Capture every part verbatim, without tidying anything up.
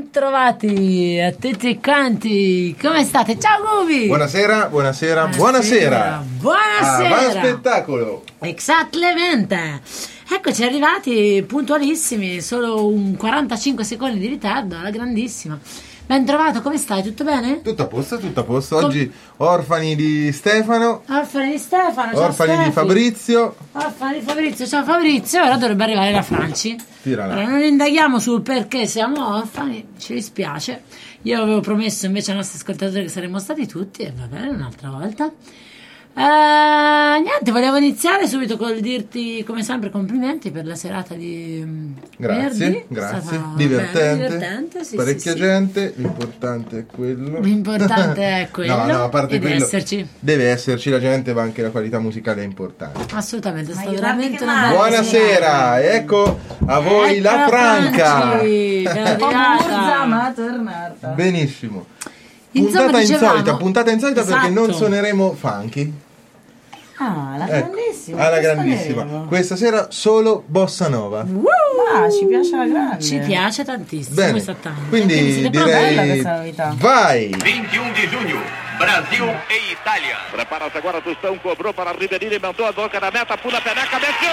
Bentrovati a tutti quanti, come state? Ciao Gubi! Buonasera, buonasera, buonasera! Buonasera! Ah, va spettacolo! Esattamente! Eccoci arrivati puntualissimi, solo un quarantacinque secondi di ritardo, alla grandissima. Ben trovato, come stai? Tutto bene? Tutto a posto, tutto a posto. Oggi Com- orfani di Stefano. Orfani di Stefano, ciao Orfani Stefi. di Fabrizio. Orfani di Fabrizio, ciao Fabrizio. Ora dovrebbe arrivare la Franci. Allora, non indaghiamo sul perché siamo orfani, ci dispiace. Io avevo promesso invece ai nostri ascoltatori che saremmo stati tutti, e va bene, un'altra volta. Uh, niente, volevo iniziare subito col dirti come sempre complimenti per la serata di grazie, venerdì. grazie, divertente, bene, divertente sì, parecchia sì, gente, sì. L'importante è quello. L'importante è quello. No, no, a parte deve quello, esserci. Deve esserci la gente, ma anche la qualità musicale è importante. Assolutamente, è Ma stata io veramente guardi una che bella Buonasera, serata. ecco a voi Ecco la Franca. Franci, ben arrivata. Burza, ma tornata. Benissimo. Insomma, Puntata dicevamo- insolita, puntata insolita Esatto. perché non suoneremo funky. Ah, la Ecco, grandissima. alla che grandissima. suoneremo? Questa sera solo bossa nova. Ah, ci piace la grande. Ci piace tantissimo, Bene. esattamente. Quindi, siete pronti? Bella direi questa novità. vai. vinte e um de junho, Brasil e Itália. Prepara-se agora, Tostão cobrou para Ribeirinho, mandou a boca na meta, pula a peneca, meteu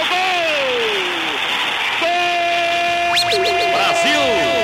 gol! Gol! Brasil!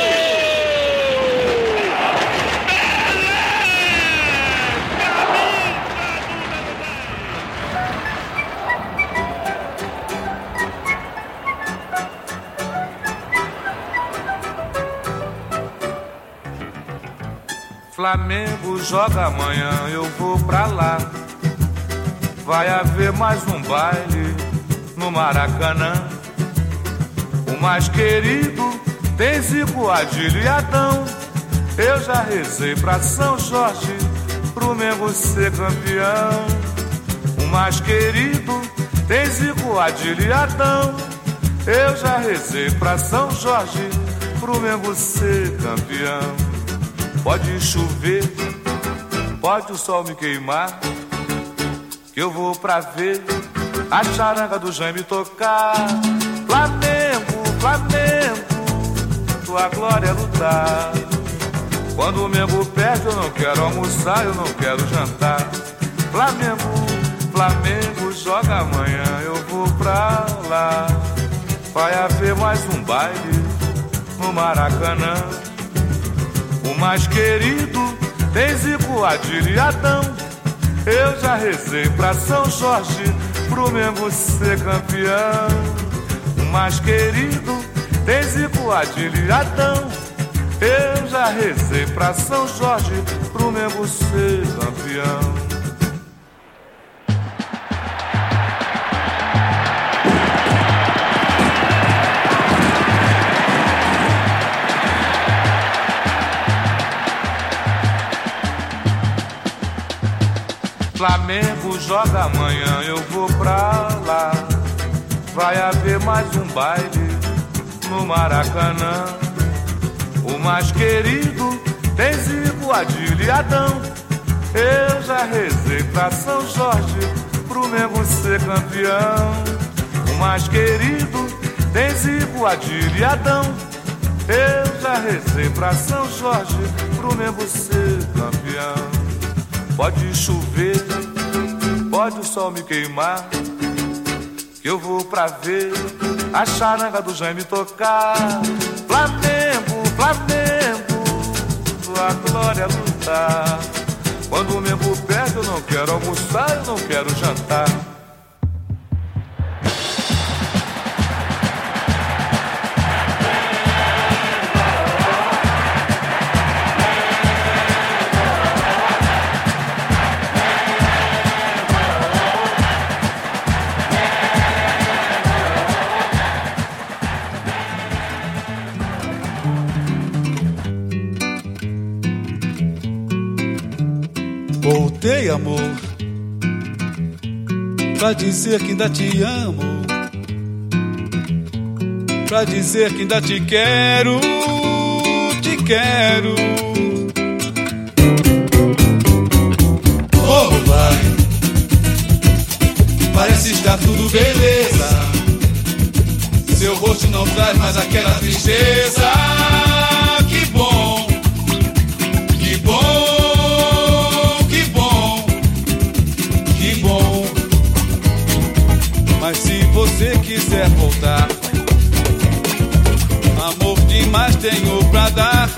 Flamengo joga amanhã, eu vou pra lá. Vai haver mais um baile no Maracanã. O mais querido tem Zico, Adílio e Adão. Eu já rezei pra São Jorge, pro Mengo ser campeão. O mais querido tem Zico, Adílio e Adão. Eu já rezei pra São Jorge, pro Mengo ser campeão. Pode chover, pode o sol me queimar, que eu vou pra ver a charanga do Jaime tocar. Flamengo, Flamengo, tua glória é lutar. Quando o Mengo perde eu não quero almoçar, eu não quero jantar. Flamengo, Flamengo, joga amanhã, eu vou pra lá. Vai haver mais um baile no Maracanã. O mais querido tem Zico, Adílio e Adão. Eu já rezei pra São Jorge, pro Mengo ser campeão. O mais querido tem Zico, Adílio e Adão. Eu já rezei pra São Jorge, pro Mengo ser campeão. Flamengo joga amanhã, eu vou pra lá. Vai haver mais um baile no Maracanã. O mais querido tem Zico, Adílio e Adão. Eu já rezei pra São Jorge, pro Mengo ser campeão. O mais querido tem Zico, Adílio e Adão. Eu já rezei pra São Jorge, pro Mengo ser campeão. Pode chover, pode o sol me queimar, que eu vou pra ver a charanga do Jaime tocar. Flamengo, Flamengo, tua glória lutar. Quando o Mengo perde eu não quero almoçar, eu não quero jantar. Voltei, amor, pra dizer que ainda te amo, pra dizer que ainda te quero, te quero. Como vai? Parece estar tudo beleza. Seu rosto não traz mais aquela tristeza. Que bom. Se você quiser voltar, amor demais tenho pra dar,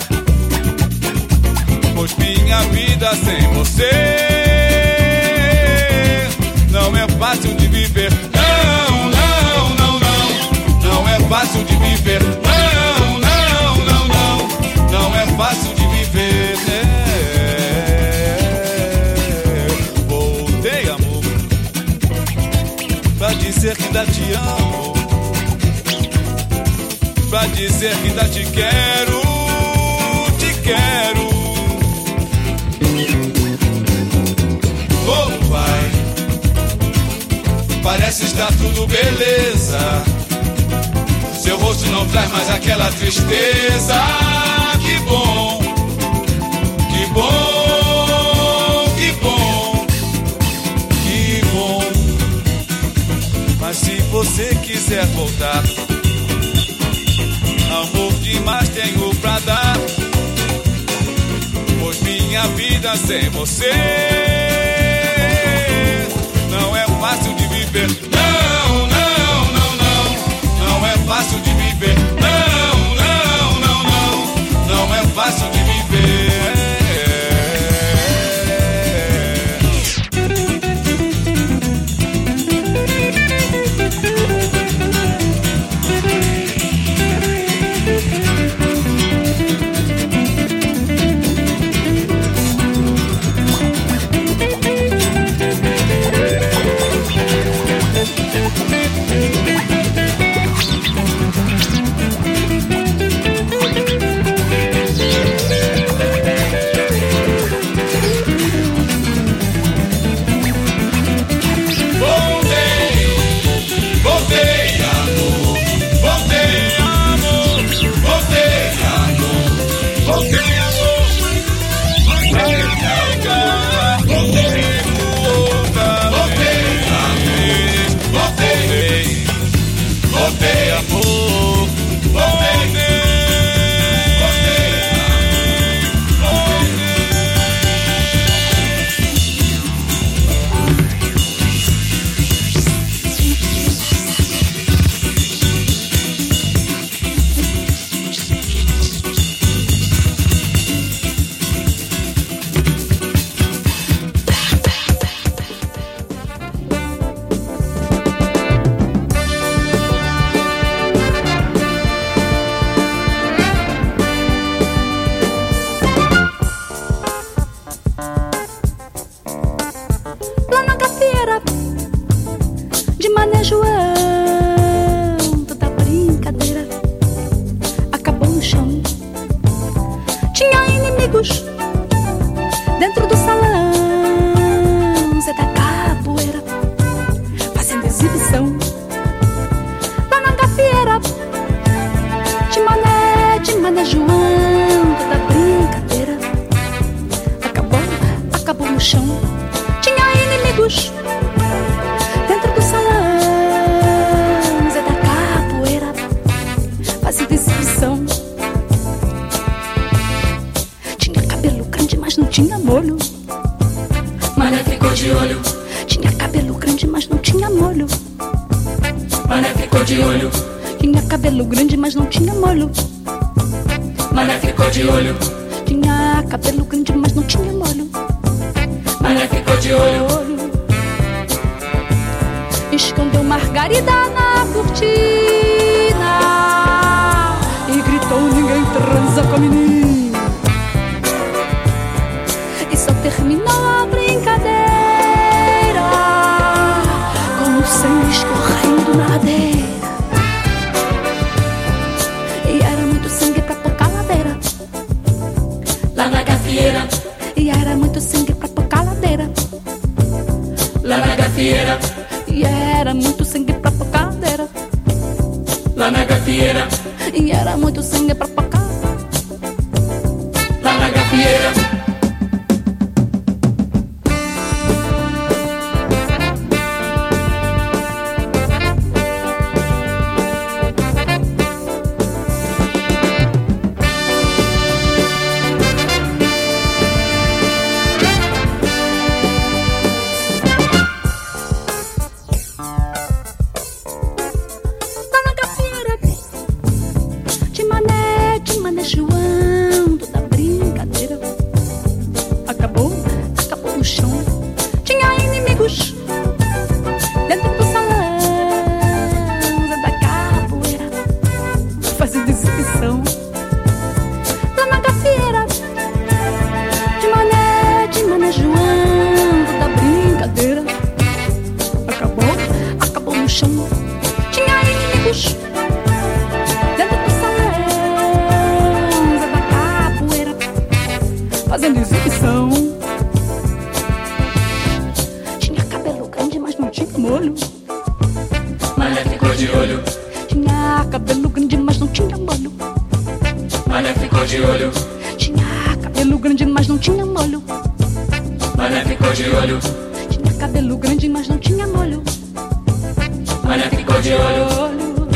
pois minha vida sem você não é fácil de viver. Não, não, não, não, não é fácil de viver. Não, não, não, não, não é fácil de viver. É. Voltei, amor, pra dizer que ainda te amo, pra dizer que ainda te quero, te quero. Oh, vai, parece estar tudo beleza, seu rosto não traz mais aquela tristeza. Que bom, que bom, que bom, que bom. Mas se você quiser voltar, amor demais tenho pra dar, pois minha vida sem você não é fácil de viver. Não, não, não, não, não é fácil de viver. Não, não, não, não, não é fácil de viver. fazendo exibição. Tinha cabelo grande, mas não tinha molho. Mané ficou de olho. Tinha cabelo grande, mas não tinha molho. Mané ficou de olho. Tinha cabelo grande, mas não tinha molho. Mané ficou de olho. Tinha cabelo grande, mas não tinha molho. Mané ficou de olho.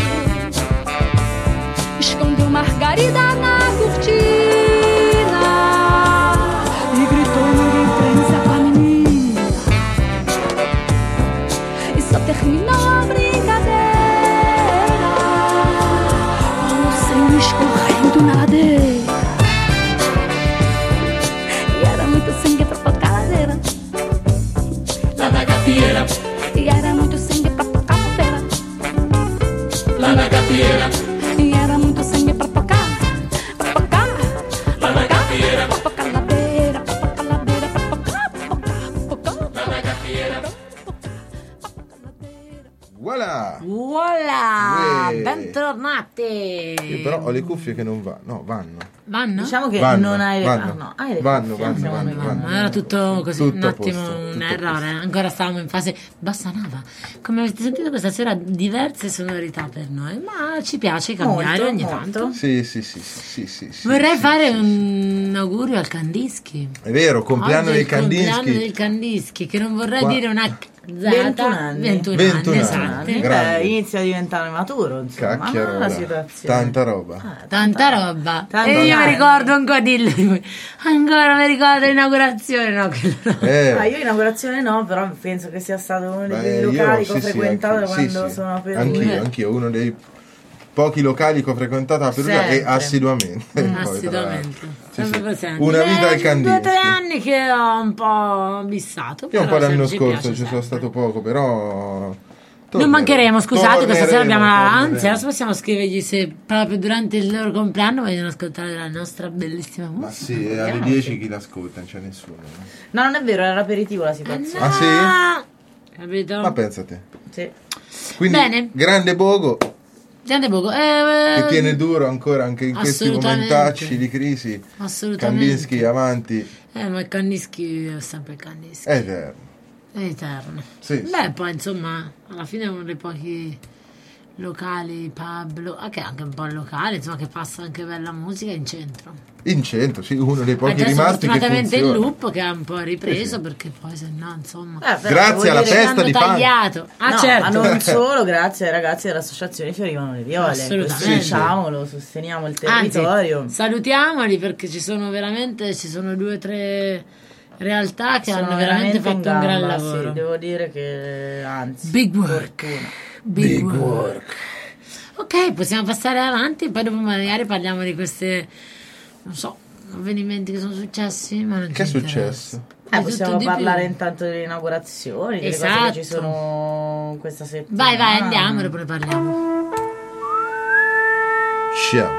Escondeu Margarida na cortina e gritou: ninguém transa com a menina. E só terminou a brincadeira com o sangue escorrendo na ladeira. E era muito sangue pra tocar a ladeira. Lá na gafieira. E era muito sangue pra tocar a ladeira. Lá na gafieira. E era muito sangue pra tocar, pra tocar, lá na gafieira, pra tocar ladeira, pra tocar ladeira, pra tocar, pra tocar, pra tocar, lá na gafieira. Voilà! Voilà! Uè. Bentornati! Io però ho le cuffie che non vanno. No, vanno. Vanno? Diciamo che Vanno, non hai le vanno. ah, no, hai le Vanno, cuffie, vanno, siamo vanno, noi, vanno. Ma era tutto così, Tutto un a attimo posto, un tutto a errore. Ancora stavamo in fase bossa nova. Come avete sentito questa sera diverse sonorità per noi, ma ci piace cambiare Molto, ogni molto. tanto. Sì, sì, sì, sì, sì, sì, Vorrei sì, fare sì, un augurio al Kandinsky. È vero, compleanno Oggi è del il compleanno Kandinsky. del Kandinsky, che non vorrei Qua- dire una cazzata. ventuno anni. ventuno ventuno anni, anni. esatto. Beh, Grande. inizia a diventare maturo, insomma. Cacchiarola. la situazione. Tanta roba. Ah, Tanta roba. Tanti e io mi anni. ricordo ancora di lui. Ancora mi ricordo l'inaugurazione, no? Quello no. Eh, Ah, io inaugurazione no, però penso che sia stato uno dei beh, più io- locali che ho sì, sì, frequentato anche- da sì, quando sì. sono a Perugia. Anch'io, anch'io, uno dei pochi locali che ho frequentato a Perugia e Sempre. assiduamente. Poi, tra Assiduamente. l'altro. Sì, Sempre sì. presente. Una vita al Eh, Due o tre Kandinsky. anni che ho un po' bissato. Io un però po' l'anno ci scorso piace ci sono sempre. stato poco, però... Non mancheremo, scusate, questa sera abbiamo la... torneremo, Anzi, adesso possiamo scrivergli se proprio durante il loro compleanno vogliono ascoltare la nostra bellissima musica. Ma sì, e alle dieci chi l'ascolta? Non c'è nessuno. eh. No, non è vero, era l'aperitivo la situazione. Ah, sì? Capito? Ma pensa a te. Sì. Quindi, Bene. grande Bogo, Grande poco. Eh, che tiene duro ancora anche in questi assolutamente. momentacci di crisi. Assolutamente. Kandinsky avanti, Eh, ma il Kandinsky è sempre il Kandinsky. è eterno. È eterno. Sì, Beh, sì. poi insomma, alla fine è uno dei pochi locali, pub, lo- anche, anche un po' locale, insomma, che passa anche bella musica in centro. In centro, sì, uno dei pochi Adesso rimasti che fortunatamente il funziona. loop che ha un po' ripreso, Sì, sì. perché poi se no, insomma, Eh, però Grazie devo alla dire- festa hanno di Fanta. tagliato. Ah, no, certo. ma non solo grazie ai ragazzi dell'associazione Fiorivano le Viole. Assolutamente. Questo diciamolo, sosteniamo il territorio. Anzi, salutiamoli perché ci sono veramente, ci sono due o tre realtà che Sono hanno veramente fatto in un gran gamba, lavoro. sì, devo dire che anzi, Big work. fortuna. Big, Big work. work. Ok, possiamo passare avanti, poi dopo magari parliamo di queste, non so, avvenimenti che sono successi, ma non Che è ci interessa. successo? Eh, Di possiamo tutto di parlare più. intanto delle inaugurazioni, delle cose Esatto. che ci sono questa settimana. Vai, vai, andiamo, dopo ne parliamo. Ciao.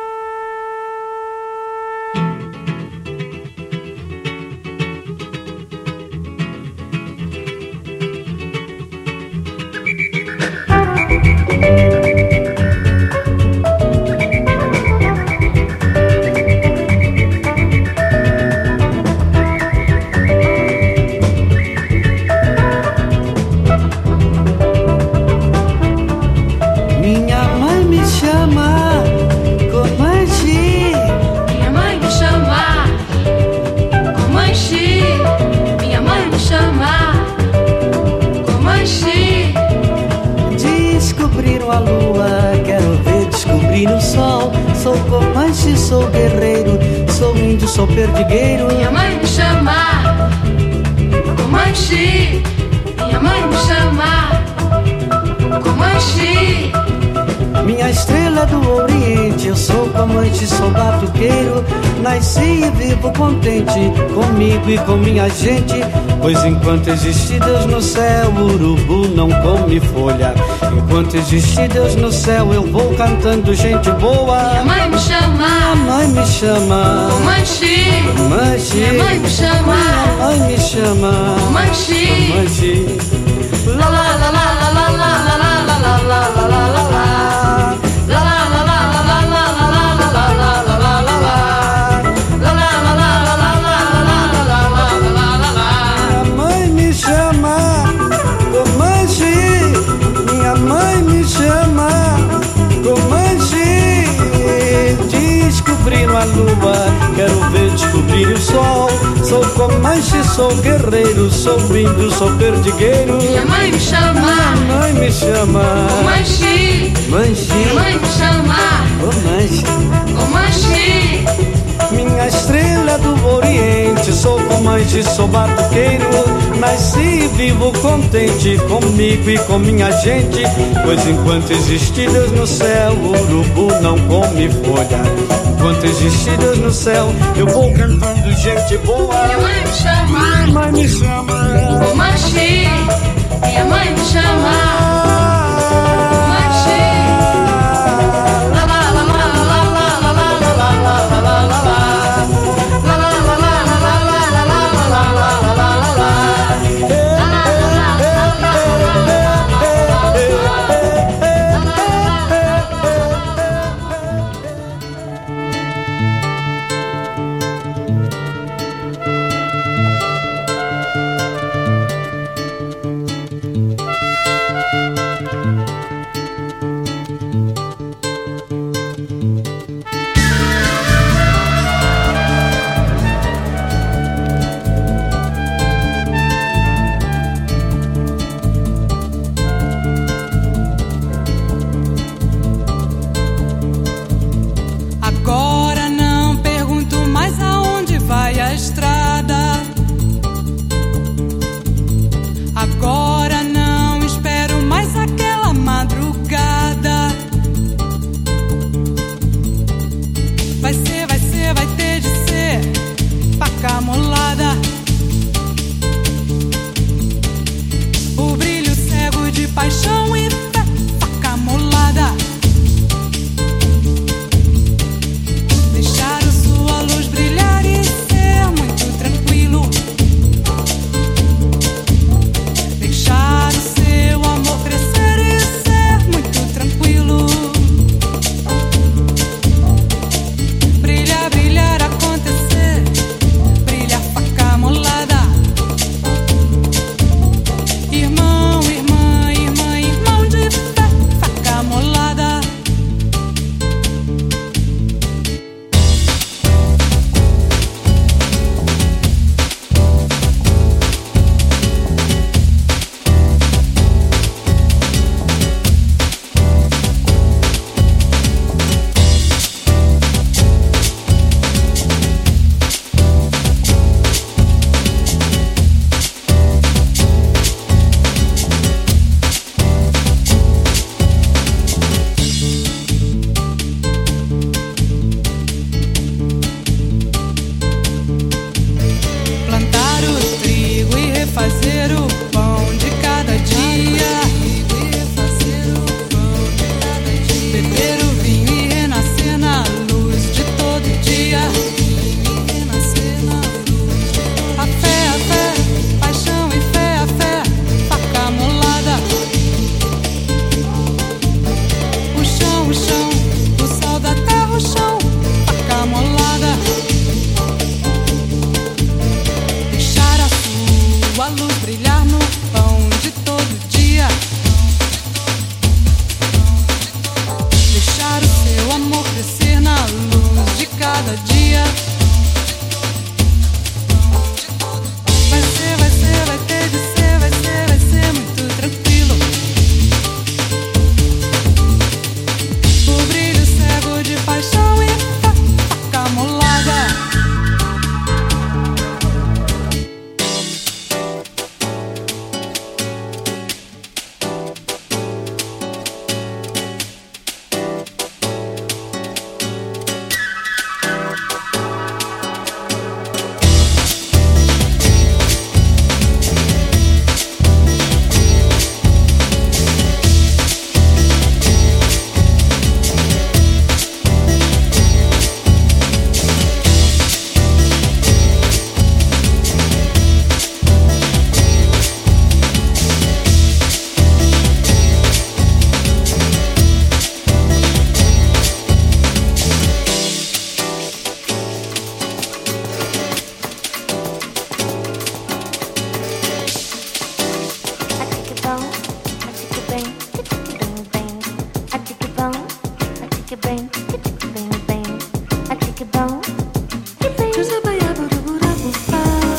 Minha mãe me chama Comanche. Minha mãe me chama Comanche. Minha mãe me chama Comanche. Descobriram a lua, quero ver descobrir o sol. Sou Comanche, sou guerreiro, sou índio, sou perdigueiro. Minha mãe me chama Comanche. Minha mãe me chama Comanche. Minha estrela do Oriente, eu sou Comanche, sou batuqueiro. Nasci e vivo contente comigo e com minha gente. Pois enquanto existe Deus no céu, o urubu não come folha. Enquanto existe Deus no céu, eu vou cantando gente boa. Minha mãe me Minha chama mãe me chama Comanche. Comanche. Minha mãe me chama Minha mãe me chama Comanche. Comanche. La la la la la la la la la la la la la la la la. La la la la la la la la la la la la la la la. La la la la la la la Sou comanche, sou guerreiro, sou índio, sou perdigueiro. Minha mãe me chama, minha mãe me chama Comanche, Manche, minha mãe me chama, Comanche, Comanche. minha estrela do Oriente. Sou comanche, sou batuqueiro. Nasci e vivo contente comigo e com minha gente. Pois enquanto existir Deus no céu, o urubu não come folha. Enquanto existir Deus no céu, eu vou cantando gente boa. Minha mãe me chama, minha mãe me chama Comanche, minha mãe me chama. Just a baya buru buru bufa.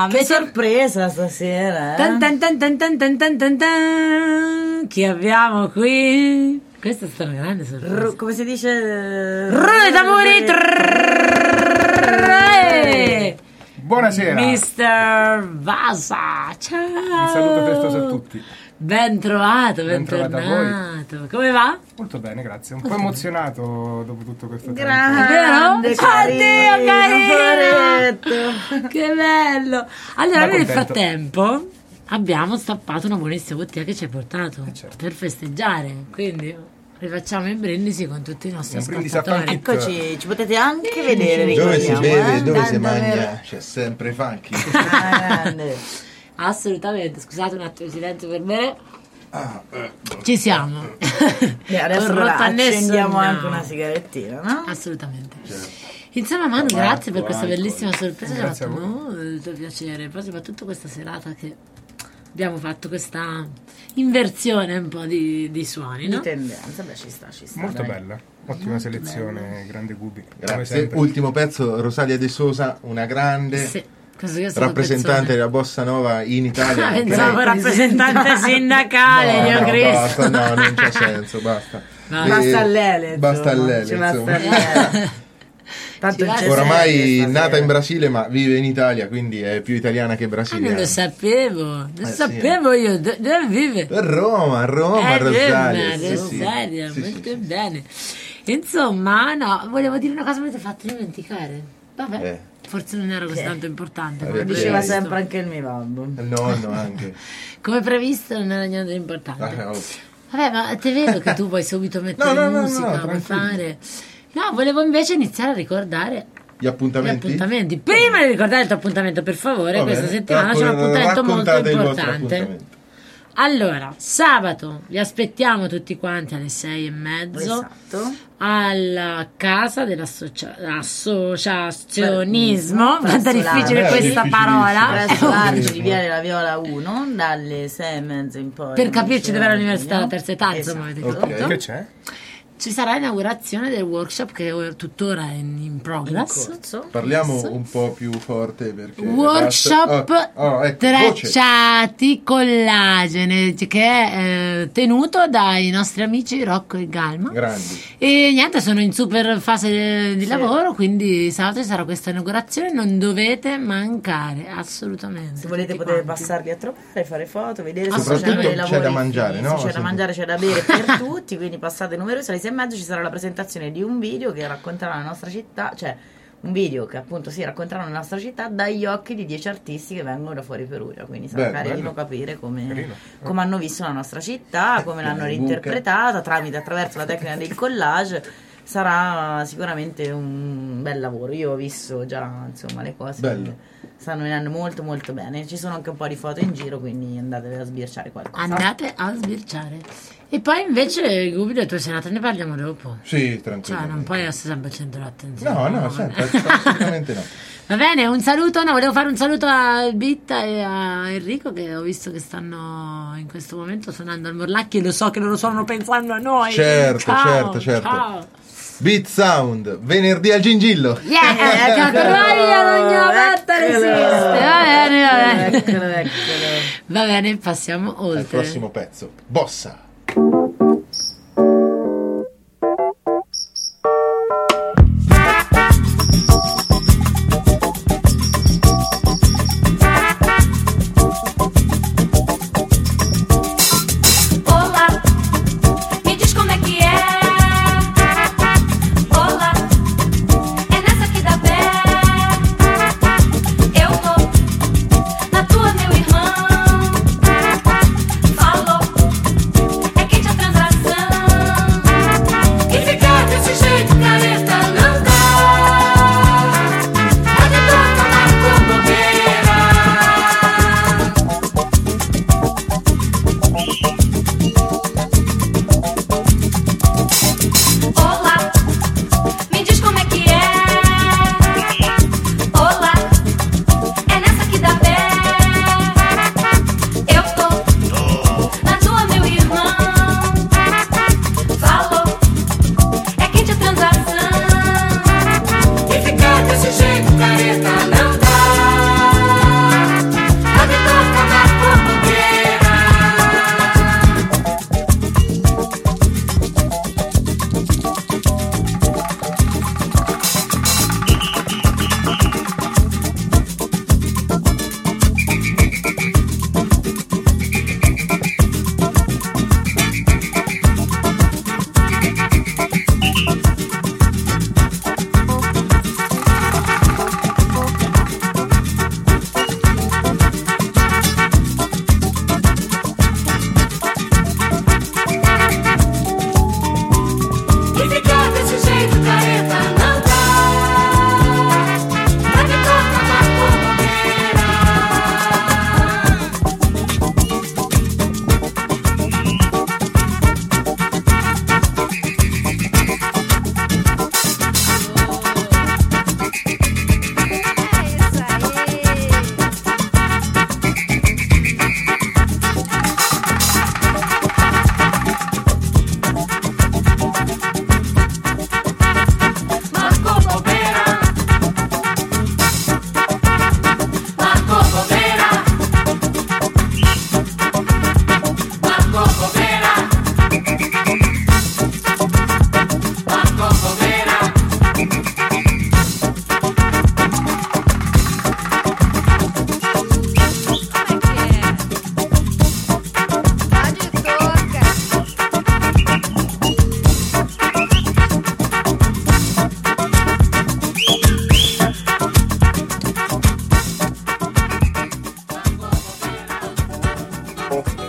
Che sorpresa stasera, eh? Tan tan tan tan tan tan tan tan tan. Chi abbiamo qui? Questa è stata una grande sorpresa. R- come si dice? Rune d'amore. Buonasera. mister Vasa. Ciao. Un saluto festoso a tutti. Ben trovato, ben, Ben trovato a tornato. Come va? Molto bene, grazie. Un po' emozionato dopo tutto questo tempo. Grande, Oddio, carino. Che bello. Allora, Ma noi nel contento. frattempo abbiamo stappato una buonissima bottiglia che ci hai portato Eh, certo. per festeggiare. Quindi rifacciamo i brindisi con tutti i nostri Un brindisi a ascoltatori. Eccoci, ci potete anche vedere. Dove si ricordiamo, beve, eh? dove si Tanto mangia, per- c'è sempre funky. Ah, grande. Assolutamente, scusate un attimo di silenzio per bere. Ah, eh. Ci siamo. E adesso Con allora rotta nesso accendiamo andiamo. anche una sigarettina, no? Assolutamente. Insomma, Manu, grazie per questa bellissima sorpresa, ci ha Grazie fatto a voi. molto piacere. Poi soprattutto questa serata che abbiamo fatto questa inversione un po' di, di suoni, no? Di tendenza, beh, ci sta, ci sta. Molto dai. bella. Ottima selezione, grande Gubi. Come Grazie. sempre. Ultimo pezzo, Rosalia De Sosa, una grande Sì, questo io sono rappresentante persona. della bossa nova in Italia. Ah, Che pensavo lei- rappresentante sindacale, No, Dio no, Cristo. basta, no, non c'è senso, basta. No. Basta a Lele, Basta a insomma, Lele, ci basta insomma. a Lele. Tanto Ci c'è basta- Oramai Lele nata stasera. in Brasile ma vive in Italia, quindi è più italiana che Ah, non brasiliana. lo sapevo, non Eh, sì, sapevo io, do- dove vive? A Roma, a Roma, Eh, Rosalia. bene, sì, sì. Rosalia, Sì, molto sì, sì. bene. Insomma, no, volevo dire una cosa, mi avete fatto dimenticare. Vabbè, Eh. forse non era così tanto importante. Eh, Come Lo diceva previsto. sempre anche il mio babbo. Il nonno anche. Come previsto non era niente di importante. Ah, ovvio. Vabbè, ma te vedo che tu vuoi subito mettere No, no, no, musica, no, vuoi tranquillo. fare... No, volevo invece iniziare a ricordare Gli gli appuntamenti? appuntamenti. Prima di ricordare il tuo appuntamento, per favore, Va questa bene. settimana c'è un Raccon- appuntamento molto raccontate il vostro importante. appuntamento. Allora, sabato vi aspettiamo tutti quanti alle sei e mezzo Esatto. alla casa dell'associazionismo. Quanto è Presso difficile l'Arci. questa Eh, parola. Presso l'Arci di Viale La Viola uno, dalle sei e mezza in poi. Per capirci dove è Diceva l'università Antonio. la terza età, insomma, avete Esatto. capito? Ok. Che c'è? Ci sarà l'inaugurazione del workshop che è tuttora in, in progress. Corso. Parliamo un po' più forte perché... Workshop basta- oh, oh, ecco, voce. Tracciati collagene, che è eh, tenuto dai nostri amici Rocco e Galma. Grandi. E niente, sono in super fase di Sì. lavoro, quindi sabato ci sarà questa inaugurazione, non dovete mancare, assolutamente. Se volete tutti potete quanti. passarli a trovare, fare foto, vedere se Soprattutto c'è dei c'è lavori da mangiare, finiti, no? c'è da Sempre. mangiare, c'è da bere per tutti, quindi passate numerosi. Alle sei e mezzo ci sarà la presentazione di un video che racconterà la nostra città, cioè un video che appunto si racconterà la nostra città dagli occhi di dieci artisti che vengono da fuori Perugia, quindi sarà Bello, carino bello. capire come, Carino. come hanno visto la nostra città, come l'hanno Buca. reinterpretata tramite attraverso la tecnica del collage. Sarà sicuramente un bel lavoro. Io ho visto già insomma le cose Bello. stanno venendo molto molto bene. Ci sono anche un po' di foto in giro, quindi andatevi a sbirciare qualcosa. Andate a sbirciare. E poi invece, Gubi, le tue serate ne parliamo dopo. Sì, tranquillo. Cioè, non puoi essere sempre al centro dell'attenzione. No, no, sempre, assolutamente no. Va bene, un saluto, no, volevo fare un saluto a Bitta e a Enrico che ho visto che stanno in questo momento suonando al Morlacchi e lo so che loro suonano pensando a noi. Certo, Ciao, certo, certo. Ciao. Beat Sound, venerdì al Gingillo. Yeah, che troia ogni volta resiste. Va bene, va bene. Eccolo, eccolo. Va bene, passiamo Al oltre. prossimo pezzo. Bossa. Olá, me diz como é que é. Olá, é nessa que dá pé. Eu tô na tua, meu irmão. Falou,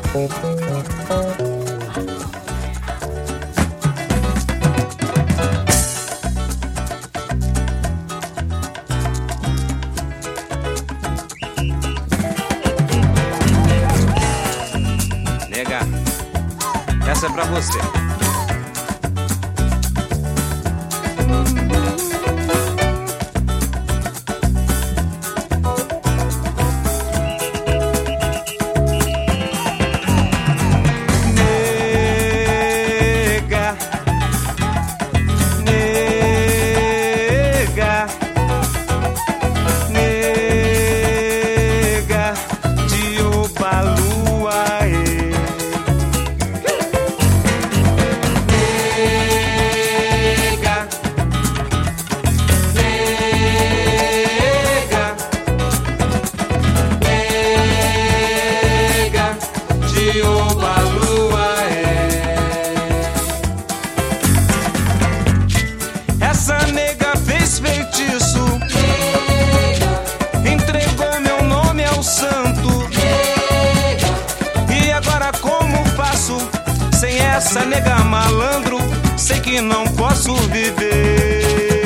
Nega, essa é pra você. Essa nega malandro, sei que não posso viver.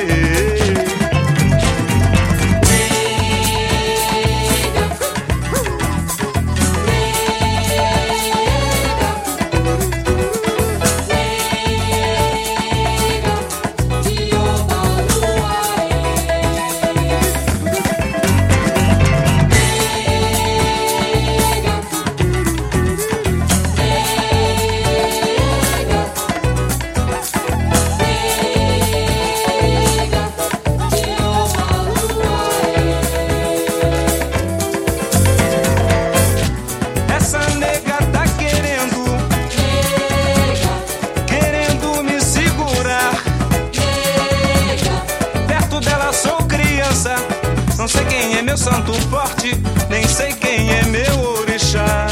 Não sei quem é meu santo forte, nem sei quem é meu orixá.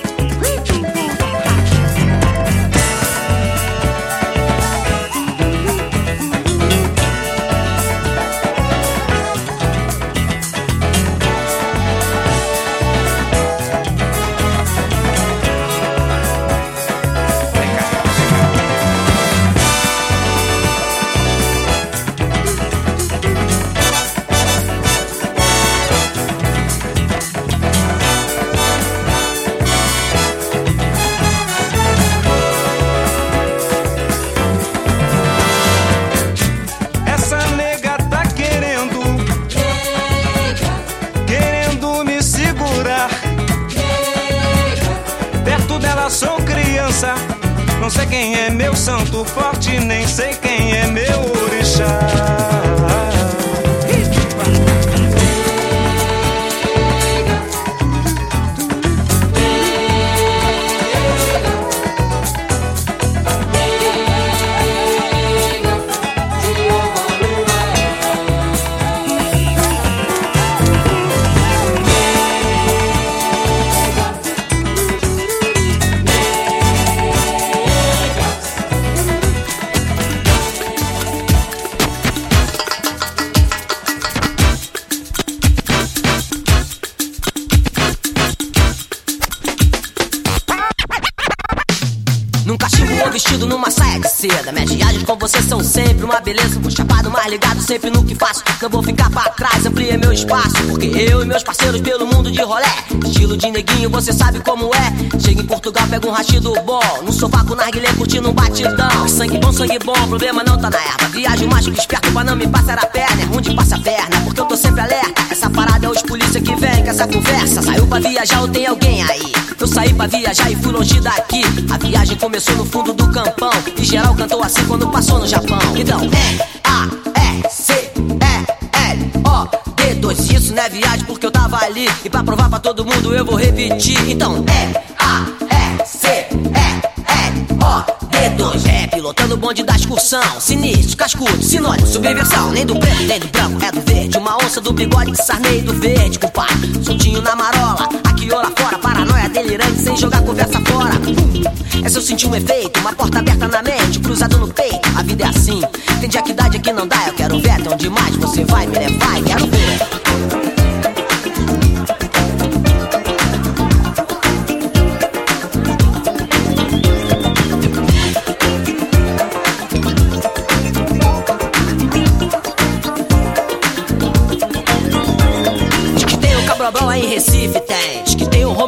Sou criança, não sei quem é meu santo forte, nem sei quem é meu orixá. Vestido numa saia de seda. Minhas viagens com você são sempre uma beleza. Vou chapado, mais ligado sempre no que faço. Não vou ficar pra trás, ampliei meu espaço. Porque eu e meus parceiros pelo mundo de rolé. Estilo de neguinho, você sabe como é. Chego em Portugal, pego um rachido bom. No sofá com narguilé, curtindo um batidão. Sangue bom, sangue bom, o problema não tá na erva. Viajo mais que esperto pra não me passar a perna. É ruim de passar a perna, porque eu tô sempre alerta. Essa parada é os polícia que vem com essa conversa. Saiu pra viajar ou tem alguém aí? Eu saí pra viajar e fui longe daqui. A viagem começou no fundo do campão. E geral cantou assim quando passou no Japão. Então, E, A, E, C, E, L, O, D dois. Isso não é viagem porque eu tava ali. E pra provar pra todo mundo eu vou repetir. Então, E, A, E, C, E, L, O, D dois. É pilotando o bonde da excursão. Sinistro, cascudo, sinônimo, subversão. Nem do preto, nem do branco, é do verde. Uma onça do bigode de sarney do verde, compadre. Soltinho na marola, aqui ou lá fora. Paranoia delirante sem jogar conversa fora. É se eu sentir um efeito, uma porta aberta na mente, cruzado no peito. A vida é assim, tem dia que dá, dia que não dá. Eu quero ver até onde mais você vai me levar. Quero ver.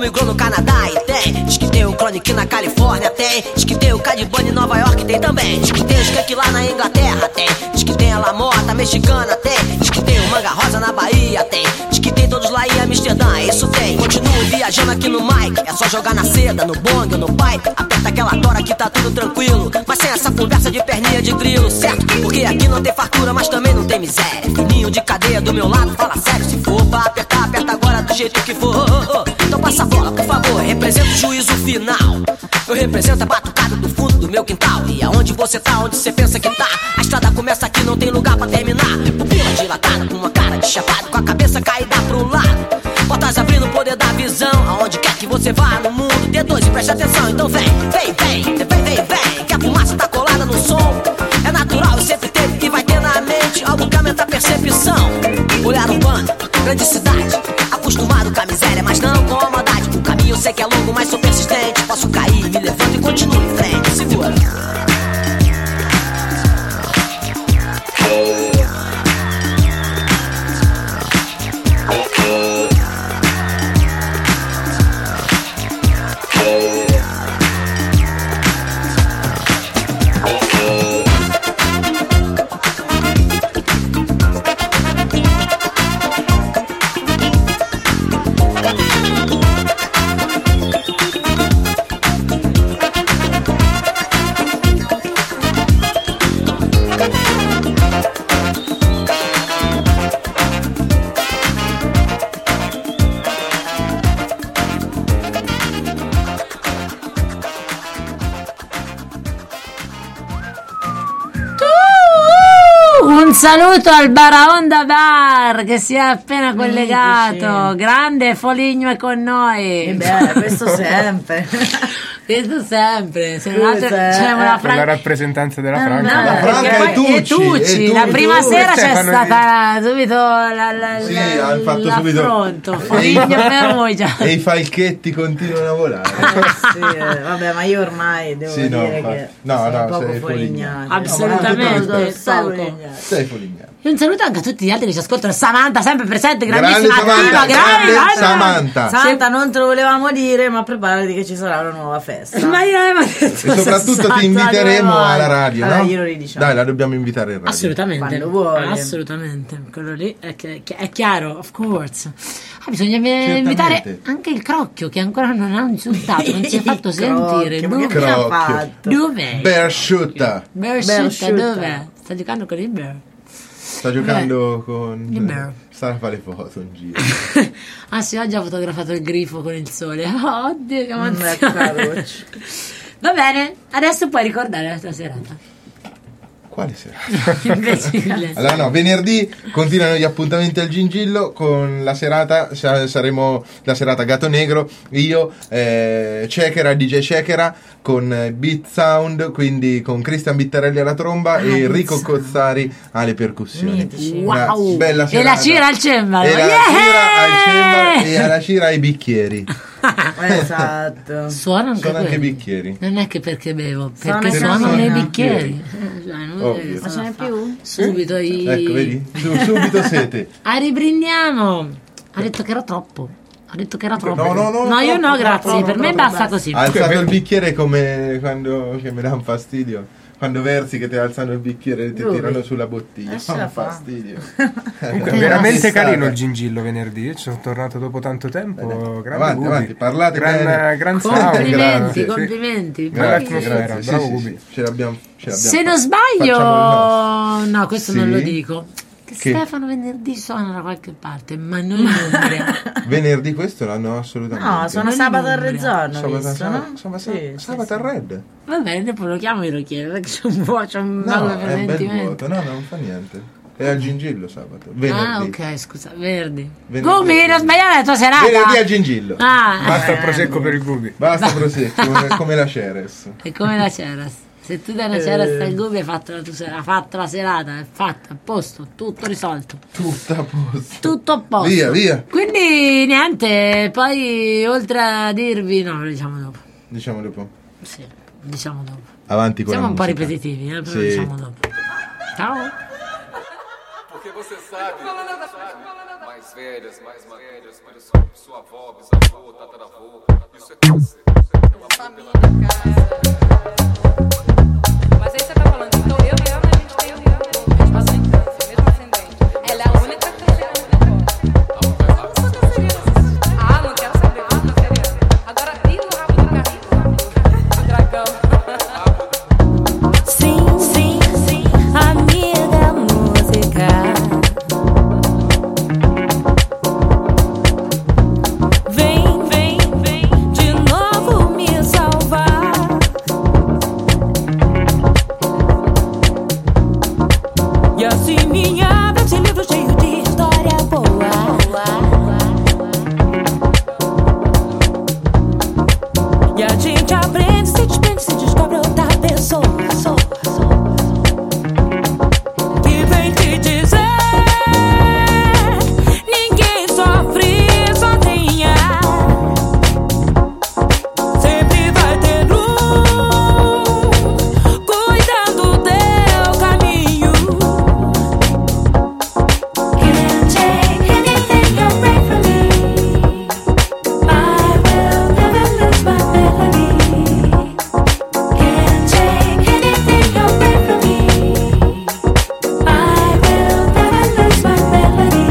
Glee Grow no Canadá e tem. Diz que tem o Chronic na Califórnia, tem. Diz que tem o Cad Bunny em Nova York, tem também. Diz que tem o Skank lá na Inglaterra, tem. Diz que tem a La Mota mexicana, tem. Diz que tem o Manga Rosa na Bahia, tem. Diz que tem todos lá em Amsterdã, isso tem. Continue viajando aqui no mic, é só jogar na seda, no bong ou no pipe. Aperta aquela tora que tá tudo tranquilo, mas sem essa conversa de perninha de grilo, certo? Porque aqui não tem fartura, mas também não tem miséria. Fininho de cadeia do meu lado, fala sério. Se for pra apertar, aperta agora do jeito que for. Oh, oh. Então passa a bola, por favor, representa o juízo final. Eu represento a batucada do fundo do meu quintal. E aonde você tá, onde você pensa que tá, a estrada começa aqui, não tem lugar pra terminar. Pupila dilatada, com uma cara de chapado, com a cabeça caída pro lado. Portas abrindo o poder da visão. Aonde quer que você vá no mundo, T dois e preste atenção. Então vem, vem, vem, vem, vem, vem. Que a fumaça tá colada no som. É natural e sempre teve e vai ter na mente algo que aumenta a percepção. Olhar urbano, grande cidade, acostumado com a miséria, mas não com a maldade. O caminho eu sei que é longo, mas sou persistente. Posso cair, me levanto e continuo em frente. Segura. Un saluto al Baraonda Bar che si è appena collegato. Grande Foligno è con noi. E beh, questo sempre. Questo sempre. Se non altro c'è una Fra- la rappresentanza della Franca. No, la Franca e Tucci, e Tucci. e La Tucci. prima sera c'è Stefano stata subito la, la, Sì, la, hanno fatto subito- l'affronto. Foligno per voi già. E i falchetti continuano a volare. Sì, eh, vabbè, ma io ormai devo Sì, no, dire fa- che no, sono no, poco sei folignato. Assolutamente. Sei poco. folignato. Sei folignato. E un saluto anche a tutti gli altri che ci ascoltano. Samantha, sempre presente, Grande grandissima Samantha, attiva, grande, grande Samantha. Samantha. Santa, non te lo volevamo dire, ma preparati che ci sarà una nuova festa. Ma io avevo detto E soprattutto ti inviteremo alla radio, Allora, no? glielo ridiciamo. Dai, la dobbiamo invitare in radio. Assolutamente, Quando vuole. assolutamente, quello lì è, che- che- è chiaro, of course. Ah, bisogna Certamente. invitare anche il Crocchio che ancora non ha insultato, non si è fatto sentire. Crocchio, ma che Dove- ha Crocchio. fatto? Dov'è? Bersciutta. Bersciutta, Bersciutta. dov'è? Sta giocando con il Bear. Sta giocando con... Il Bear. Sta a fare foto in giro. Ah sì, oggi ha fotografato il grifo con il sole. Oh, oddio, che Mm, è emozione. caruccio. Va bene, adesso puoi ricordare la tua serata. Quale sera? Imbecille. Allora no, venerdì continuano gli appuntamenti al Gingillo con la serata, sa- saremo la serata Gato Negro, io, eh, Cekera, D J Cekera, con eh, Beat Sound, quindi con Cristian Bittarelli alla tromba e Enrico Cozzari alle percussioni. Mitici. Una Wow. bella E la serata. Cira al cembalo. E la Yeah! Cira al cembalo e alla Cira ai bicchieri. Esatto. Suona anche, Sono anche quelli. bicchieri. Non è che perché bevo, Suona perché anche suonano suona. i bicchieri. Eh, cioè, non Ovvio. è che Ma sono ce n'è fa- più? Subito i... Ecco, vedi? Su- subito sete. Ah, ribrindiamo. Ha detto che era troppo. Ha detto che era troppo. No, no, no, No, io troppo, no, grazie. troppo, per me troppo, basta basta. così. Ha alzato il bicchiere come quando che mi dà un fastidio. Quando versi che ti alzano il bicchiere e ti Dove? tirano sulla bottiglia. Lasciala Fa un fare. fastidio. Comunque, Che veramente fissata. carino il Gingillo venerdì. Ci sono tornato dopo tanto tempo. Grande Avanti, Gubi. avanti, parlate gran, bene. gran sound. Complimenti, Sì. complimenti. Bella Poi- atmosfera, Grazie, bravo sì, sì, Gubi. sì, ce l'abbiamo, ce l'abbiamo Se non fatta. Facciamo il nostro. sbaglio, no, questo Sì. non lo dico. Che, Che? Stefano venerdì suona da qualche parte, ma non in Umbria. Venerdì questo l'hanno assolutamente. No, sono Non in sabato a Umbria. Rezzano, Sabato, visto, sabato, no? sabato, Sì, sì, sabato sì. a Red. Va bene, dopo lo chiamo e lo chiedo perché c'è un po', c'è un No, vago è un bel presentimento. vuoto. No, no, non fa niente. È al Gingillo sabato. Venerdì. Ah, ok, scusa, verdi. Venerdì. Come non sbagliare la tua serata? Venerdì al Gingillo. Ah, Basta il prosecco per il Gubi. Basta prosecco, come, come la Ceres. è come la Ceras. Se tu dai una Ceras al Gubi hai fatto la tua serata, fatto la serata, è fatta, a posto, tutto risolto. Tutto a posto. Tutto a posto. Via, via. Quindi niente, poi oltre a dirvi, no, lo diciamo dopo. Diciamo dopo. Sì, diciamo dopo. Avanti con Siamo la un po' musica. ripetitivi, eh, però Sì. lo diciamo dopo. Ciao. Porque você sabe, sabe, mais velhas, mais velhas, por isso sua avó, bisavô, tataravô, isso é você. Família, cara. Mas aí você tá falando, então eu realmente tenho realmente bastante câncer, mesmo ascendente. Ela é a única canceriana da foto. Eu não sou canceriana. Ah, não quero saber, eu sou canceriana. Agora, e no rabo do carrinho? O dragão. Sim, sim, sim, amiga música. Vem, vem, vem de novo me salvar. E assim minha abre esse livro cheio de história boa. E a gente aprende, se despende, se descobre outra pessoa. Que vem te dizer: ninguém sofre sozinha. Sempre vai ter um cuidando do teu caminho. Can't take anything away from me. I will never lose my melody. Can't take anything away from me. I will never lose my melody.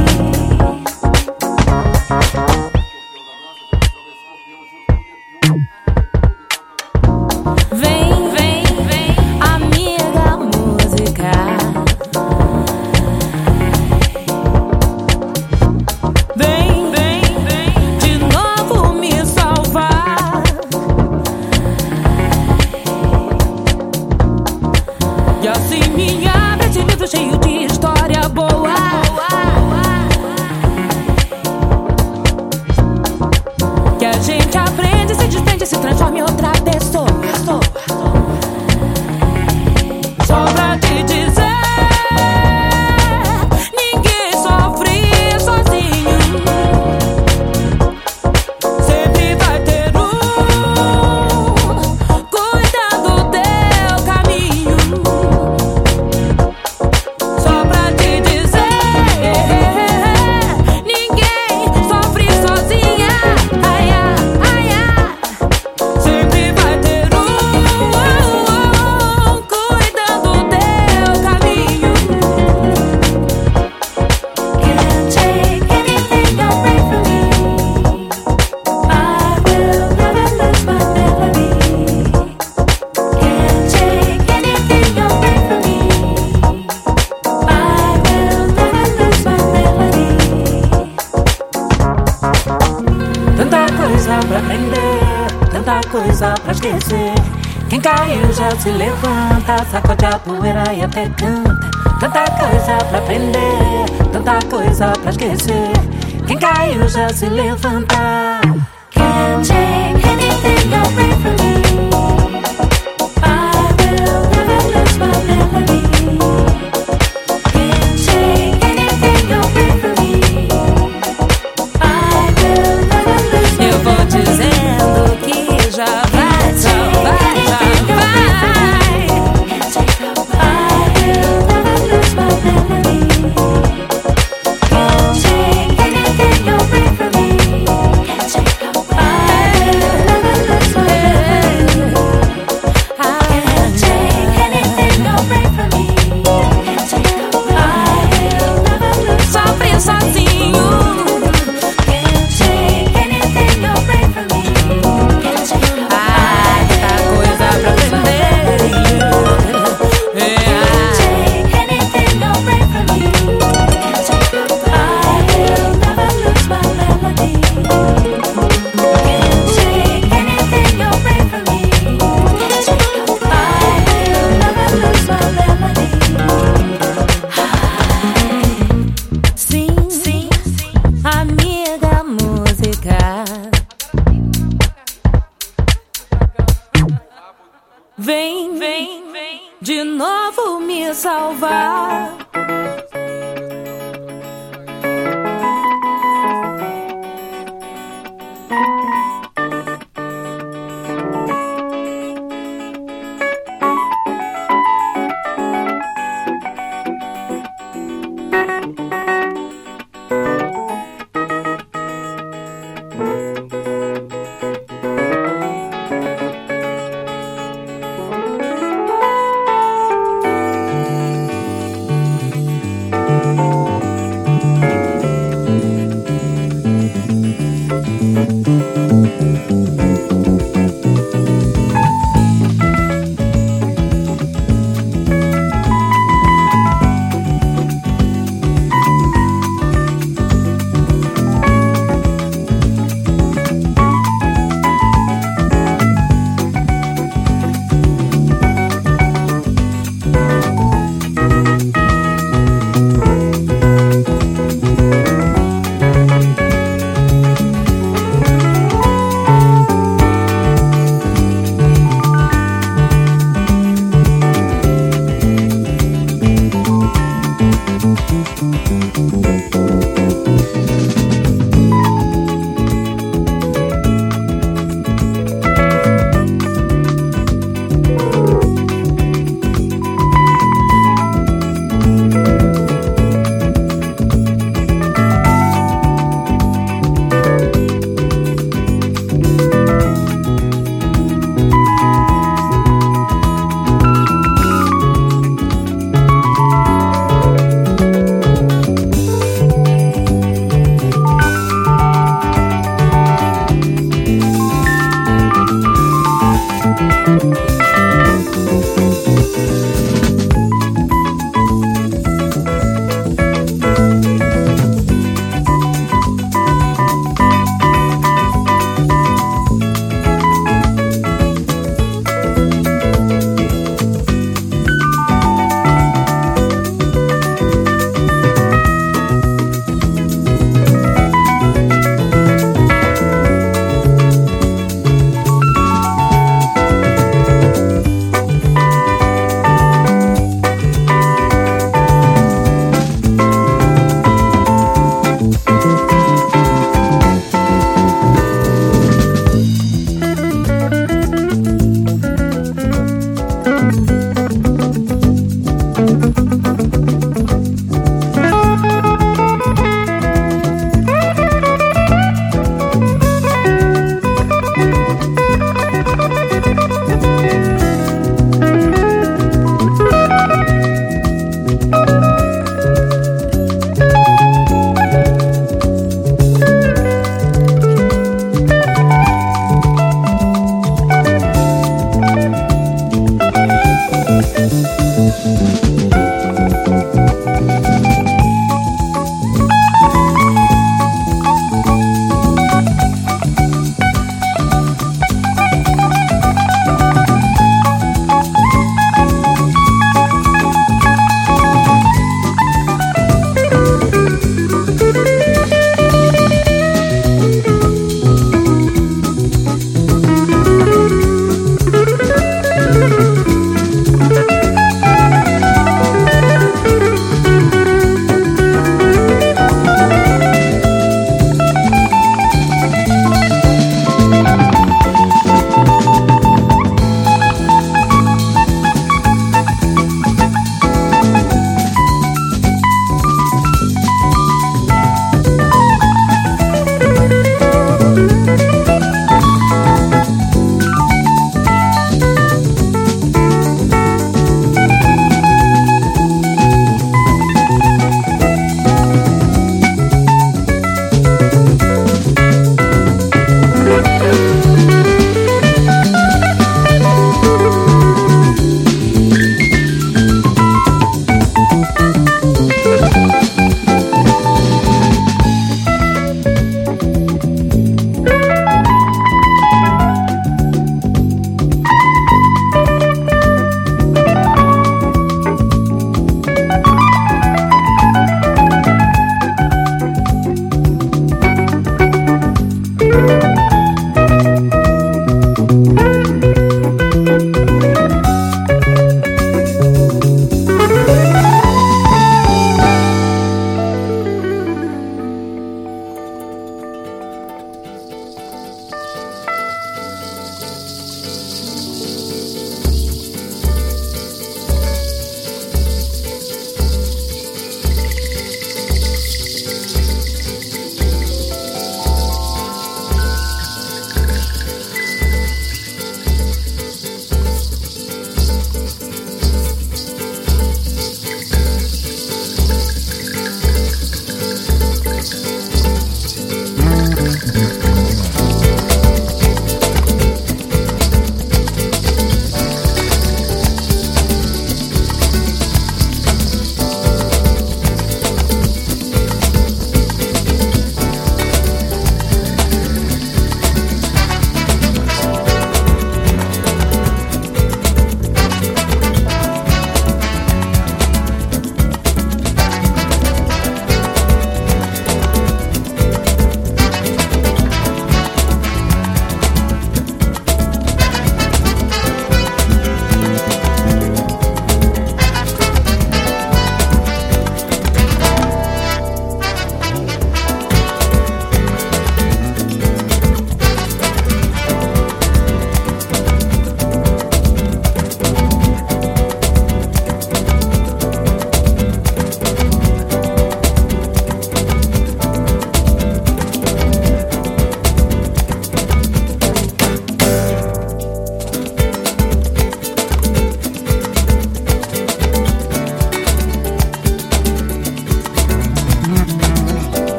Vem, vem, vem, amiga música. Vem, vem, vem de novo me salvar. E assim me abre esse livro cheio de história boa. Que a gente aprende, se desprende, se transforma em outra pessoa. Só pra te dizer: ninguém sofre sozinho. Sempre vai ter um cuidando do teu caminho. Só pra te dizer: ninguém sofre sozinha. Ai, ai, ai, ai. Sempre vai ter um cuidando do teu caminho. Can't take anything away from me. I will never lose my melody. Can't take anything away from me. I will never lose my melody. Tanta coisa pra aprender, tanta coisa pra esquecer. Quem caiu já se levanta, sacode a poeira e até canta. Tanta coisa pra aprender, tanta coisa pra esquecer. Quem caiu já se levanta. Can't take anything away from me. I will never lose my melody. Can't take anything away from me. I will never lose my melody. Eu vou dizendo que já vai, só vai, já vai. I will never lose my melody. Can't take anything away from me. I will never lose my melody. Can't take anything away from me. I will never lose. Sofre sozinho. Can't take anything away from me. Ah, tanta coisa pra aprender. Can't take anything away from me. I will never lose my melody. Can't take anything away from me. I will never lose my melody. Sim, sim, amiga música. Vem, vem, vem de novo me salvar.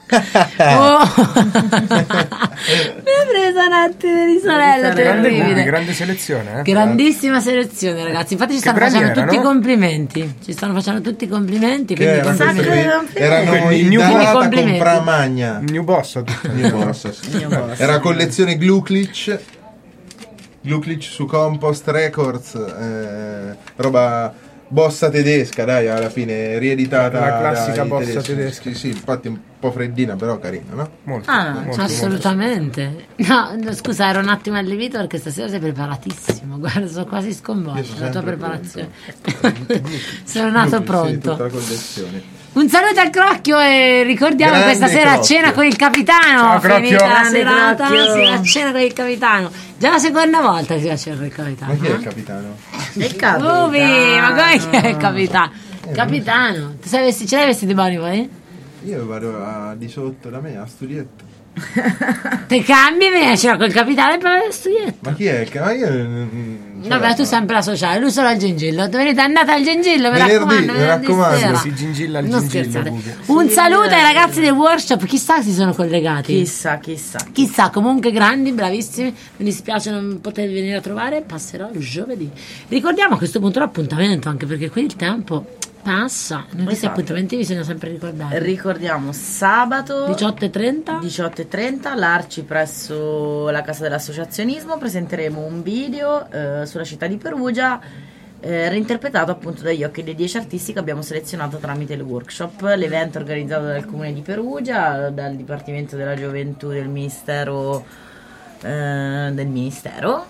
Oh. Mi ha preso un attimo di sorella, Grande, terribile. grande selezione, eh? Grandissima selezione, ragazzi. Infatti ci Che stanno brani facendo erano? tutti i complimenti. Ci stanno facendo tutti i complimenti. Che Quindi erano, complimenti. erano Il in New data complimenti. con Pramagna. New Boss. New Boss, sì. Era collezione Glucklich. Glucklich su Compost Records. eh, roba bossa tedesca, dai, alla fine rieditata. La classica dai bossa tedeschi. tedesca. Sì, sì, infatti un po' freddina, però carina, no? Molto. Ah, molto, assolutamente. No, no, scusa, ero un attimo allibito perché stasera sei preparatissimo. Guarda, sono quasi Io sconvolta sono dalla tua sempre preparazione. Sono nato Glucklich, sì, tutta pronto. la collezione. Un saluto al Crocchio e ricordiamo Grande questa sera a Crocchio. cena con il capitano. Ciao, Crocchio. Finita la Grande serata, Crocchio. si va a cena con il capitano. Già la seconda volta che si va a cena con il capitano. Ma chi è il eh? capitano? Il capitano. Ubi, ma come che è il capitano? Capitano, tu sai vestiti, ce l'hai vestiti buoni voi? Io vado a, di sotto da me a studietto. Te cambi e vieni a cena col capitano e poi vai a studietto. Ma chi è? Che- Ma io. mm, ce Vabbè, la tu fa. sempre la sociale, lui solo al gingillo. Venite, andate al gingillo, mi Venerdì, raccomando. mi venerdì raccomando. sera. Si gingilla il Non gingillo. scherzate. Buche. Un Sì, saluto ai direi. ragazzi del workshop, chissà se si sono collegati. Chissà, chissà. Chissà, comunque grandi, bravissimi. Mi dispiace non potervi venire a trovare, passerò il giovedì. Ricordiamo a questo punto l'appuntamento, anche perché qui il tempo passa. Noi questi Esatto. appuntamenti bisogna sempre ricordare. Ricordiamo sabato diciotto e trenta diciotto e trenta l'Arci presso la Casa dell'Associazionismo. Presenteremo un video eh, sulla città di Perugia, eh, reinterpretato appunto dagli occhi dei dieci artisti che abbiamo selezionato tramite il workshop. L'evento è organizzato dal Comune di Perugia, dal Dipartimento della Gioventù del Ministero eh, del Ministero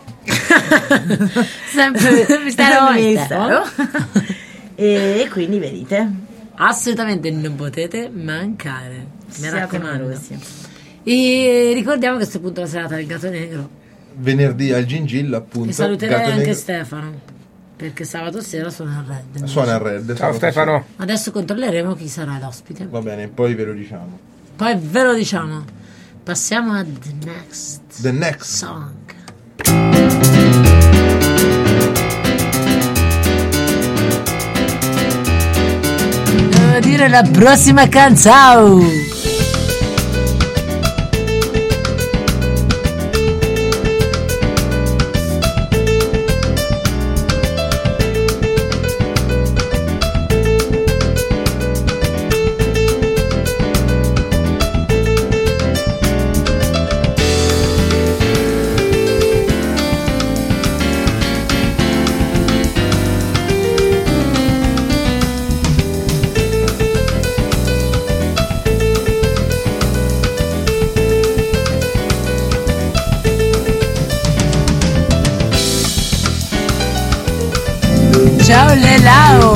sempre il mistero, del mistero. Ministero. E quindi venite, Assolutamente non potete mancare. Mi siate raccomando. numerosi. E ricordiamo che a questo punto è la serata del Gatto Negro. Venerdì al Gingillo, appunto. E saluterei Gatto anche Negro. Stefano. Perché sabato sera suona il Red. Suona il Red. Ciao sabato Stefano. Adesso controlleremo chi sarà l'ospite. sera. Va bene, poi ve lo diciamo. Poi ve lo diciamo. Passiamo a The Next The next. Song. Devo dire la prossima canzone. Ciao Lelao.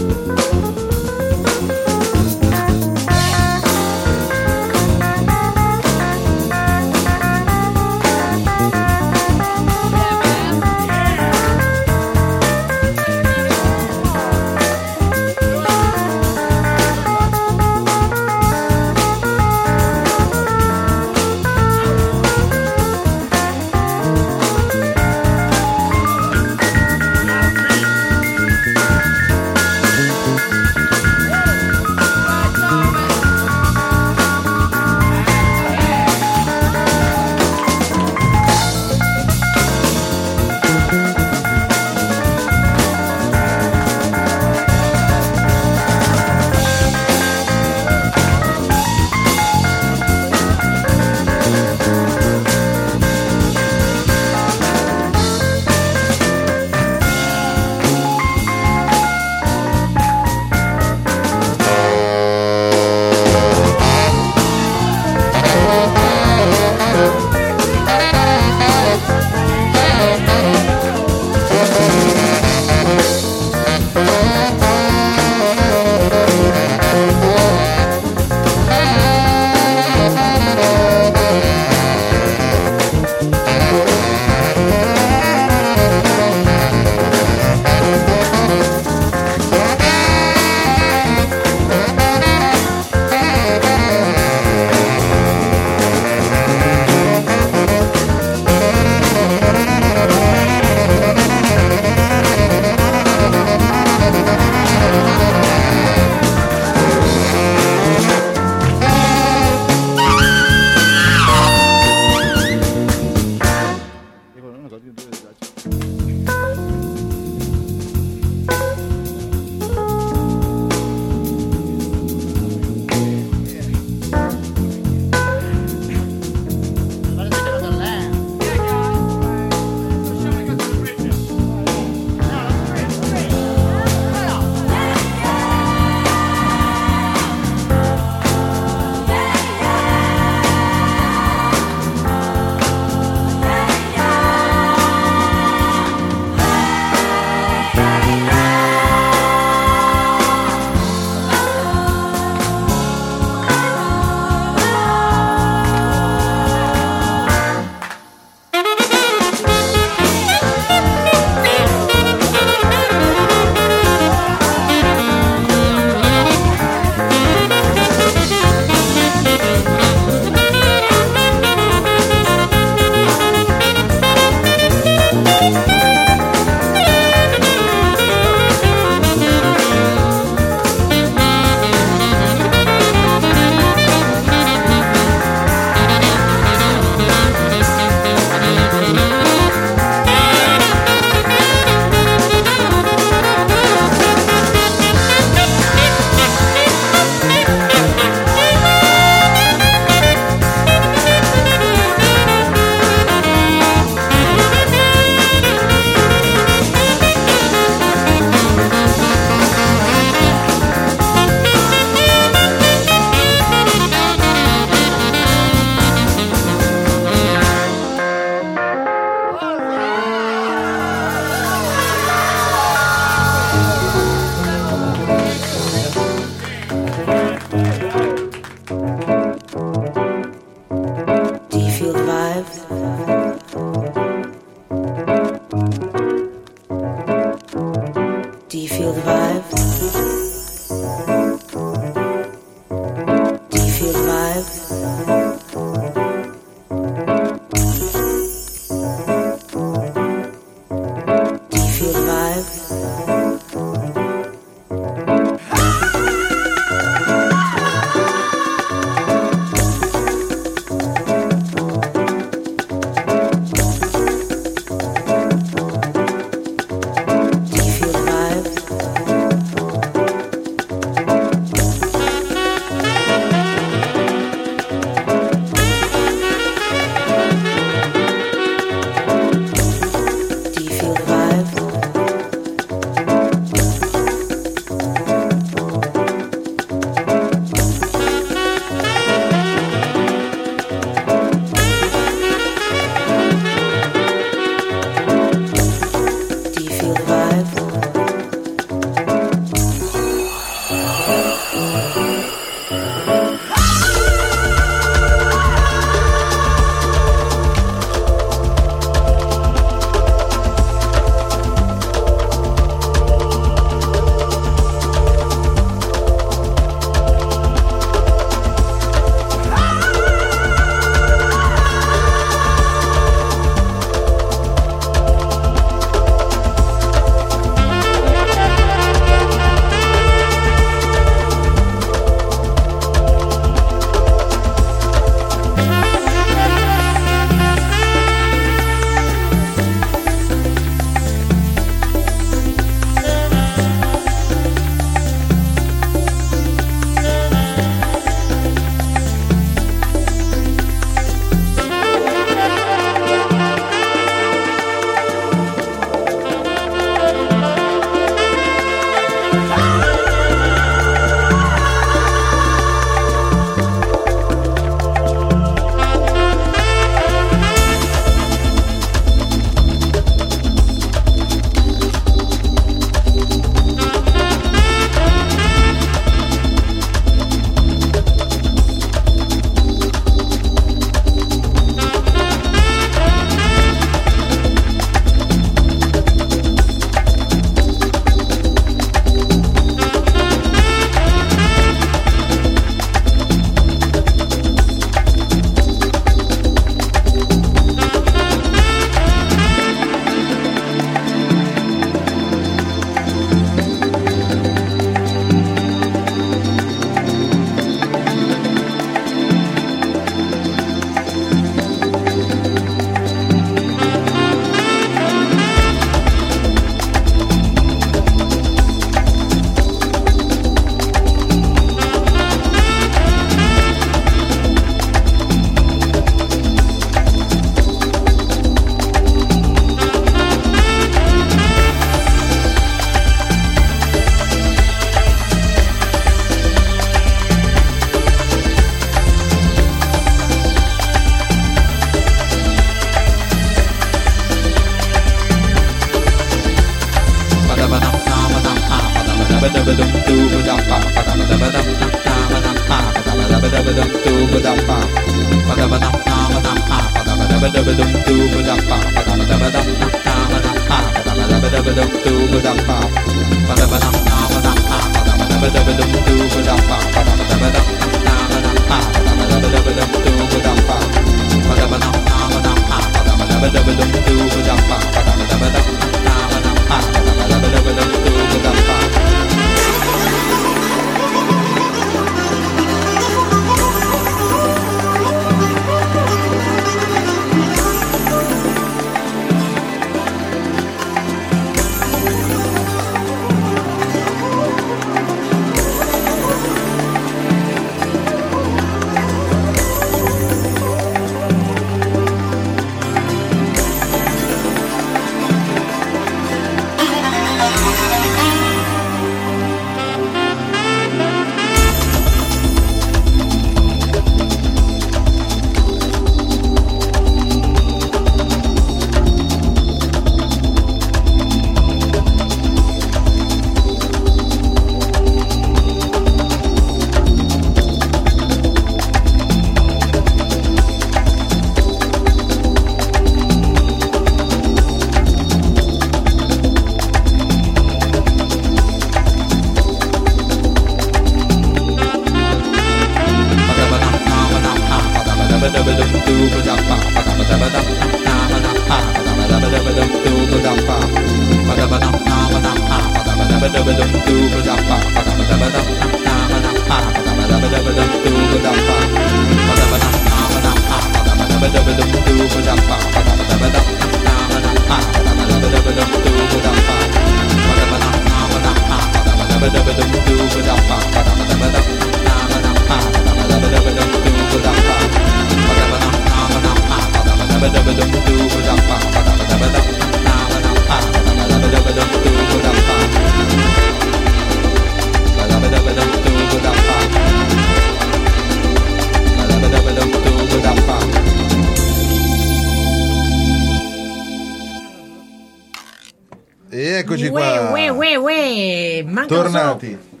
Eccoci qua. Uè, uè, uè. Mancano Tornati. solo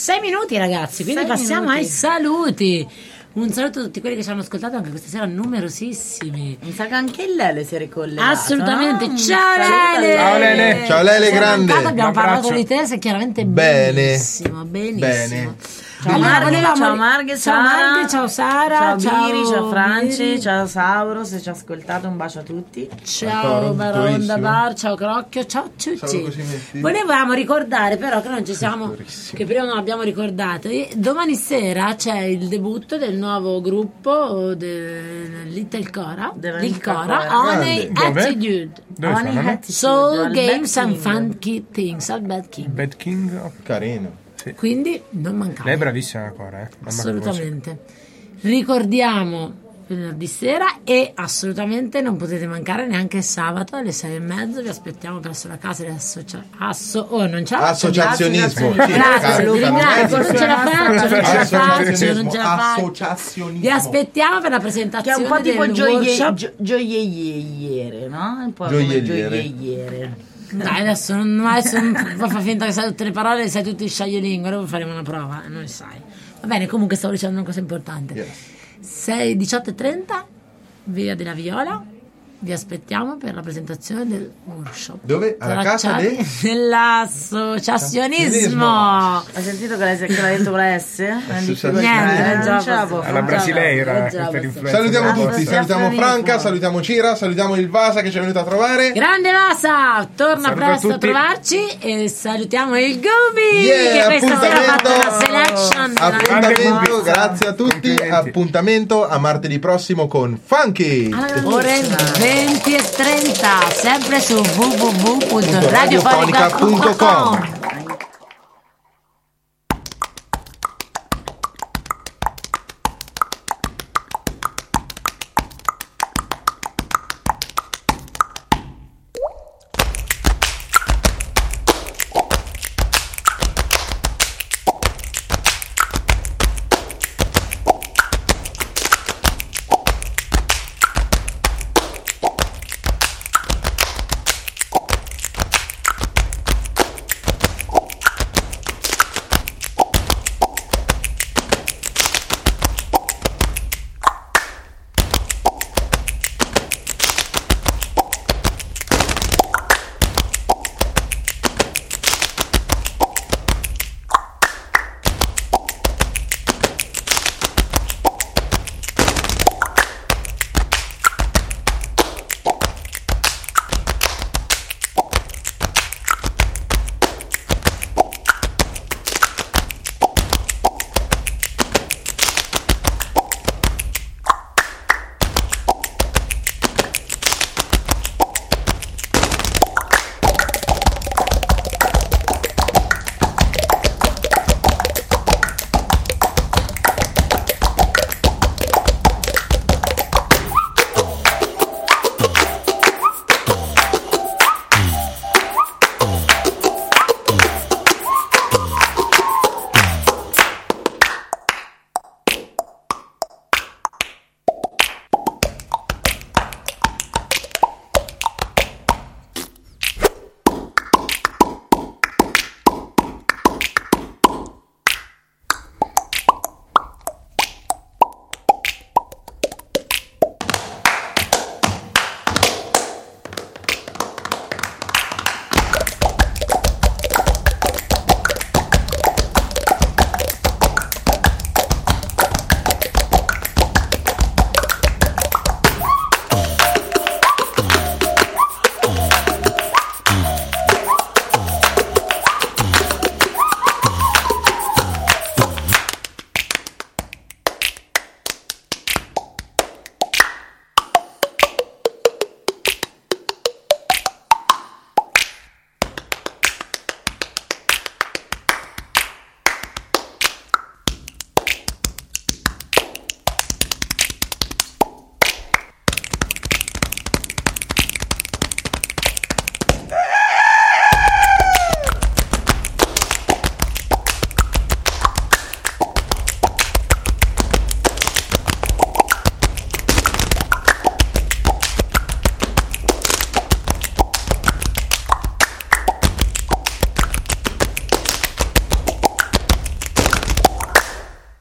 sei minuti ragazzi, quindi Sei passiamo minuti. ai saluti. Un saluto a tutti quelli che ci hanno ascoltato anche questa sera, numerosissimi. Mi sa che anche il Lele si è ricollegato. Assolutamente. no? Ciao Saluta Lele. Ciao Lele. Ciao Lele, Sei grande. mancata, abbiamo Un parlato abbraccio. di te, sei chiaramente Bene. benissimo, benissimo. Bene. Ciao Allora, Marghe, volevamo- ciao Marghe, ciao Sara. Marghe, ciao Sara, ciao Biri, ciao ciao Franci, Biri. ciao Sauro, se ci ascoltate un bacio a tutti. Ciao Baronda Bar, ciao Crocchio, ciao a Ciao, tutti. così metti. Volevamo ricordare però che non ci siamo, che prima non abbiamo ricordato. E domani sera c'è il debutto del nuovo gruppo del Little Cora, Della Lil Little Cora, Cora. Honey Dove? Attitude. Dove Honey sono, no? Attitude. Soul al Games Bad and King. Funky Things al Bad King. Bad King. Carino. Sì. Quindi non mancate. Lei è bravissima ancora, eh. Mamma Assolutamente. Ricordiamo venerdì sera e assolutamente non potete mancare neanche sabato alle sei e mezzo. Vi aspettiamo presso la casa di associa- asso- oh, non ce la faccio. Associazionismo. Grazie, Sì, vi Luca, ringrazio, non ce la faccio, non ce la faccio, Associazionismo. non ce la faccio. Associazionismo. Vi aspettiamo per la Che è presentazione un po' tipo del gioie- workshop. gio- gioielliere, no? Un po' come Gioielliere. gioielliere. Dai, adesso non, adesso non fa finta che sai tutte le parole, sai tutti i sciaglielingue, dopo faremo una prova, non le sai. Va bene, comunque stavo dicendo una cosa importante. sei, diciotto e trenta, via della Viola. Vi aspettiamo per la presentazione del workshop. Dove? Alla casa Tracciati de- dell'associazionismo. Hai sentito che l'hai, che l'hai detto con la S? Associazionismo. Niente, non ce la Non ce la posso può fare. Alla brasileira, Non ce la per posso influenza. Salutiamo tutti, Associazionismo. salutiamo Franca, salutiamo Cira, salutiamo il Vasa che ci è venuto a trovare. Grande Vasa, torna Saluto a presto a tutti. trovarci e salutiamo il Gubi Yeah, che questa sera ha fatto appuntamento- la selection. Appuntamento, grazie a tutti. Appuntamento a martedì prossimo con Funky. Ore venti e trenta, sempre su w w w punto radiofonica punto com.